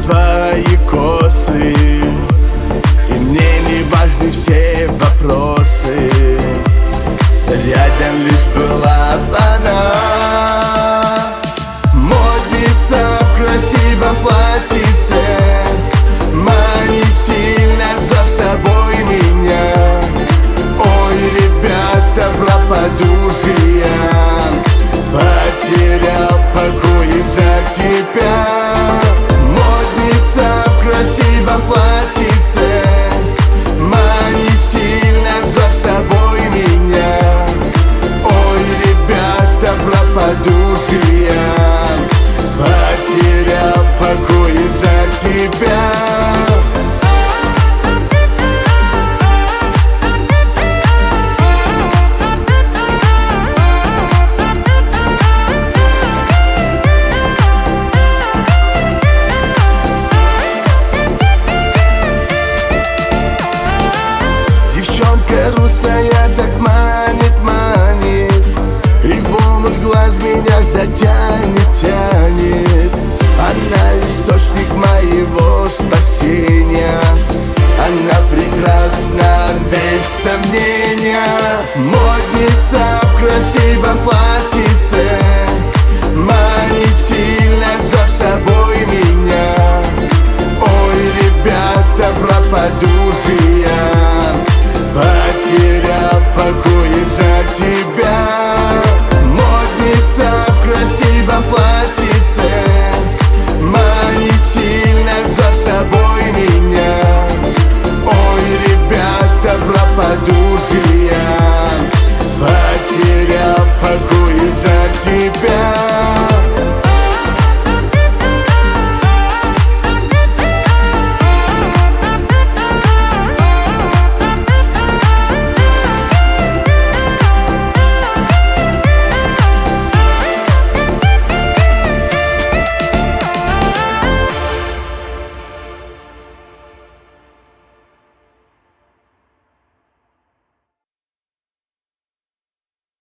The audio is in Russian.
свои косы, и мне не важны все вопросы. Рядом лишь была она, модница в красивом платьице, манит сильно за собой меня. Ой, ребята, пропаду же я, потерял покой из-за тебя. Модница в красивом платьице, манит сильно за собой меня. Ой, ребята, пропаду же я, потерял покой из-за тебя. Девчонка русая так манит, манит, и в омут глаз меня затянет, тянет. Она источник моего спасения, она прекрасна без сомнения.